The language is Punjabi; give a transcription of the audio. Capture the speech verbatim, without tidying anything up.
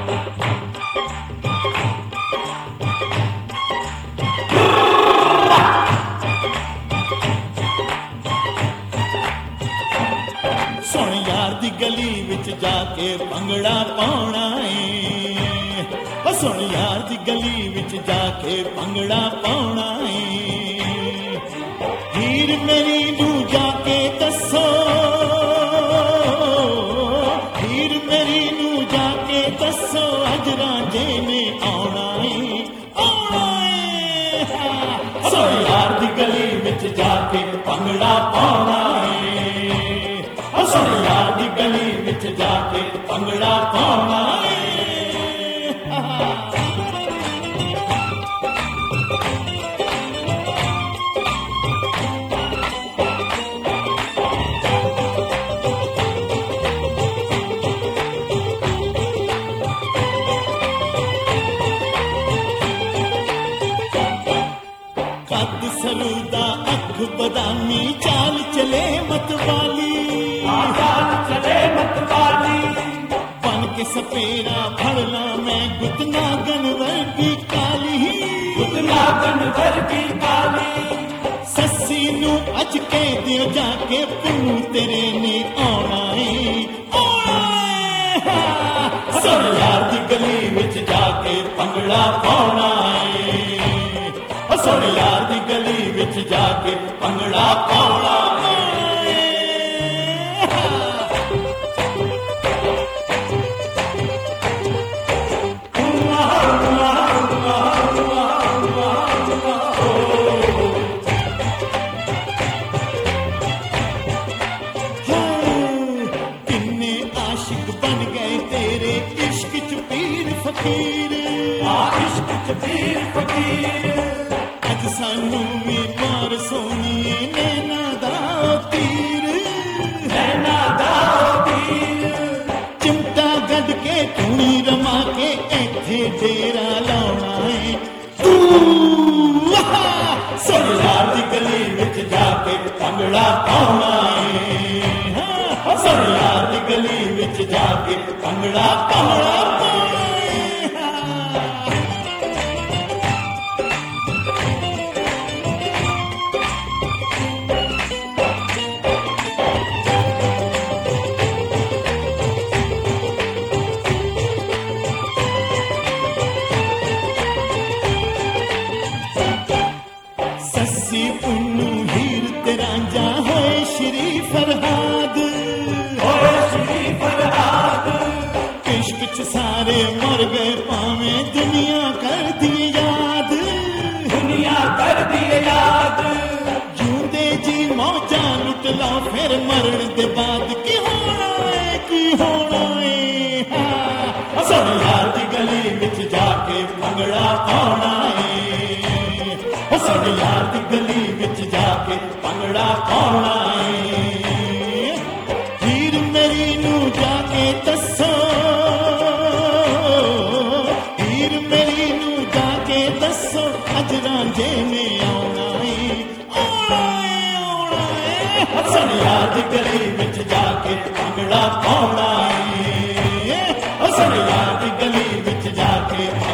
ਸੁਣ ਯਾਰ ਦੀ ਗਲੀ ਵਿੱਚ ਜਾ ਕੇ ਭੰਗੜਾ ਪਾਉਣਾ ਏ, ਉਹ ਸੁਣ ਯਾਰ ਦੀ ਗਲੀ ਵਿੱਚ ਜਾ ਕੇ ਭੰਗੜਾ ਪਾਉਣਾ ਏ। ਹੀਰ ਮੇਰੀ ਨੂੰ ਜਾ ਕੇ ਦੱਸੋ, ਹੀਰ ਮੇਰੀ ਨੂੰ ਜਾ ਕੇ ਦੱਸੋ, ਅੱਜ ਰਾਂਝੇ ਨੇ ਆਉਣਾ ਏ, ਆਉਣਾ ਏ। ਸੁਣ ਯਾਰ ਦੀ ਗਲੀ ਵਿੱਚ ਜਾ ਕੇ ਭੰਗੜਾ ਪਾਉਣਾ ਏ, ਸੁਣ ਯਾਰ ਦੀ ਗਲੀ ਵਿੱਚ ਜਾ ਕੇ ਭੰਗੜਾ ਪਾਉਣਾ ਏ। ਕੱਦ ਸਰੂ ਦਾ ਅੱਖ ਬਦਾਮੀ, ਚਾਲ ਚਲੇ ਮਤਵਾਲੀ, ਚਾਲ ਚਲੇ ਮਤਵਾਲੀ, ਬਣ ਕੇ ਸਪੇਰਾ ਫੜ ਲਾਂ ਮੈਂ ਗੁੱਤ ਨਾਗਨ ਵਰਗੀ ਕਾਲੀ, ਗੁੱਤ ਨਾਗਨ ਵਰਗੀ ਕਾਲੀ। ਸੱਸੀ ਨੂੰ ਅੱਜ ਕਹਿ ਦਿਓ ਜਾ ਕੇ, ਪੁੰਨੂ ਤੇਰੇ ਨੇ ਆਉਣਾ ਏ, ਆਉਣਾ ਏ। ਸੁਣ ਯਾਰ ਦੀ ਗਲੀ ਵਿੱਚ ਜਾ ਕੇ ਭੰਗੜਾ ਪਾਉਣਾ ਏ, ਸੁਣ ਯਾਰ ਦੀ ਗਲੀ ਵਿੱਚ ਜਾ ਕੇ ਭੰਗੜਾ ਪਾਉਣਾ ਏ। ਕਿੰਨੇ ਆਸ਼ਿਕ ਬਣ ਗਏ ਤੇਰੇ ਇਸ਼ਕ ਚ ਪੀਰ ਫਕੀਰ, ਆ ਇਸ਼ਕ ਚ ਪੀਰ ਫਕੀਰ। ਅੱਜ ਸਾਨੂੰ ਵੀ ਮਾਰ ਸੋਹਣੀਏ ਨੈਣਾ ਦਾ ਤੀਰ, ਨੈਣਾ ਦਾ ਤੀਰ। ਚਿਮਟਾ ਗੱਡ ਕੇ ਧੂਣੀ ਰਮਾ ਕੇ ਇੱਥੇ ਡੇਰਾ ਲਾਉਣਾ ਏ ਤੂੰ। ਸੁਣ ਯਾਰ ਦੀ ਗਲੀ ਵਿੱਚ ਜਾ ਕੇ ਭੰਗੜਾ ਪਾਉਣਾ ਏ, ਸੁਣ ਯਾਰ ਦੀ ਗਲੀ ਵਿੱਚ ਜਾ ਕੇ ਭੰਗੜਾ ਪਾਉਣਾ ਪਾਉਣਾ ਏ। ਸੱਸੀ ਪੁੰਨੂ ਹੀਰ ਤੇ ਰਾਂਝਾ ਹੋਏ ਸ਼੍ਰੀ ਫਰਹਾਦ, ਹੋਏ ਸ਼੍ਰੀ ਫਰਹਾਦ। ਇਸ਼ਕ ਚ ਸਾਰੇ ਮਰ ਗਏ ਭਾਵੇਂ ਦੁਨੀਆ ਕਰਦੀ ਯਾਦ, ਦੁਨੀਆ ਕਰਦੀ ਯਾਦ। ਜੂੰਦੇ ਜੀ ਮੌਜਾਂ ਲੁੱਟ ਲਓ ਫਿਰ ਮਰਨ ਦੇ ਬਾਅਦ ਕੀ ਹੋਣਾ ਏ, ਕੀ ਹੋਣਾ ਏ। ਸੁਣ ਯਾਰ ਦੀ ਗਲੀ ਵਿੱਚ ਜਾ ਕੇ ਭੰਗੜਾ ਪਾਉਣਾ ਏ, ਸੁਣ ਯਾਰ ਦੀ ਗਲੀ ਵਿੱਚ ਜਾ ਕੇ ਭੰਗੜਾ ਪਾਉਣਾ ਏ। ਹੀਰ ਮੇਰੀ ਨੂੰ ਜਾ ਕੇ ਦੱਸੋ, ਹੀਰ ਮੇਰੀ ਨੂੰ ਜਾ ਕੇ ਦੱਸੋ, ਅੱਜ ਰਾਂਝੇ ਨੇ ਆਉਣਾ ਏ, ਆਉਣਾ ਏ, ਆਉਣਾ ਏ। ਸੁਣ ਯਾਰ ਦੀ ਗਲੀ ਵਿੱਚ ਜਾ ਕੇ ਭੰਗੜਾ ਪਾਉਣਾ ਏ, ਸੁਣ ਯਾਰ ਦੀ ਗਲੀ ਵਿੱਚ ਜਾ ਕੇ